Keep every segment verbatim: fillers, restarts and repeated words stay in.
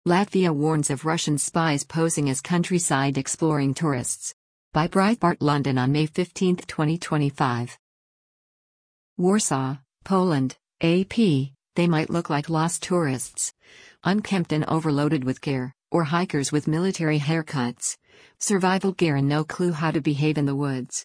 Latvia warns of Russian spies posing as countryside exploring tourists. By Breitbart London on May fifteenth, twenty twenty-five. Warsaw, Poland, A P, they might look like lost tourists. Unkempt and overloaded with gear, or hikers with military haircuts. Survival gear and no clue how to behave in the woods.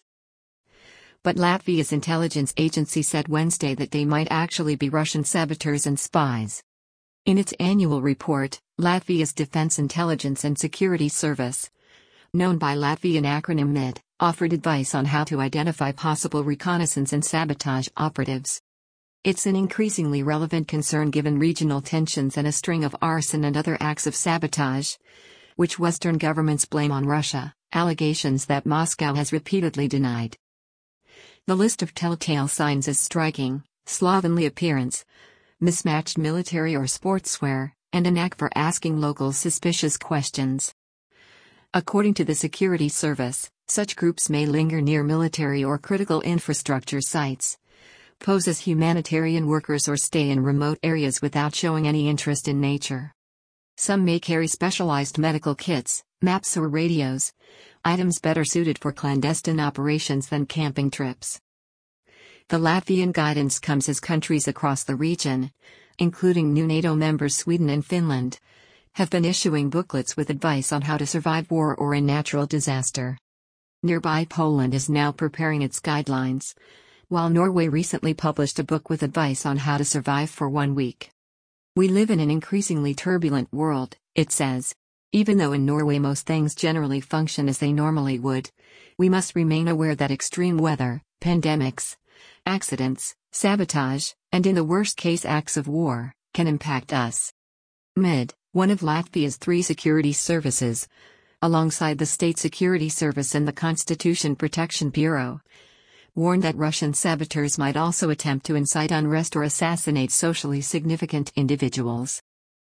But Latvia's intelligence agency said Wednesday that they might actually be Russian saboteurs and spies. In its annual report, Latvia's Defense Intelligence and Security Service, known by Latvian acronym M I D, offered advice on how to identify possible reconnaissance and sabotage operatives. It's an increasingly relevant concern given regional tensions and a string of arson and other acts of sabotage, which Western governments blame on Russia, allegations that Moscow has repeatedly denied. The list of telltale signs is striking: slovenly appearance, mismatched military or sportswear, and a knack for asking locals suspicious questions. According to the security service, such groups may linger near military or critical infrastructure sites, pose as humanitarian workers, or stay in remote areas without showing any interest in nature. Some may carry specialized medical kits, maps or radios, items better suited for clandestine operations than camping trips. The Latvian guidance comes as countries across the region, including new NATO members Sweden and Finland, have been issuing booklets with advice on how to survive war or a natural disaster. Nearby Poland is now preparing its guidelines, while Norway recently published a book with advice on how to survive for one week. We live in an increasingly turbulent world, it says. Even though in Norway most things generally function as they normally would, we must remain aware that extreme weather, pandemics, accidents, sabotage, and in the worst case acts of war, can impact us. M I D, one of Latvia's three security services, alongside the State Security Service and the Constitution Protection Bureau, warned that Russian saboteurs might also attempt to incite unrest or assassinate socially significant individuals.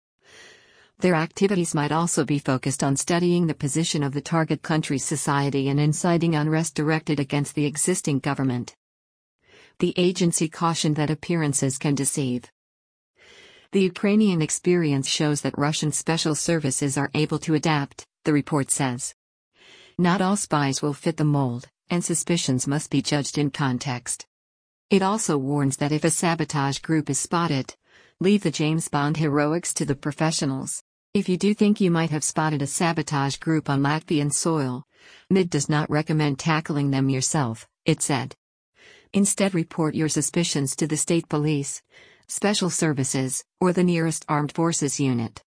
Their activities might also be focused on studying the position of the target country's society and inciting unrest directed against the existing government. The agency cautioned that appearances can deceive. The Ukrainian experience shows that Russian special services are able to adapt, the report says. Not all spies will fit the mold, and suspicions must be judged in context. It also warns that if a sabotage group is spotted, leave the James Bond heroics to the professionals. If you do think you might have spotted a sabotage group on Latvian soil, M I D does not recommend tackling them yourself, it said. Instead, report your suspicions to the state police, special services, or the nearest armed forces unit.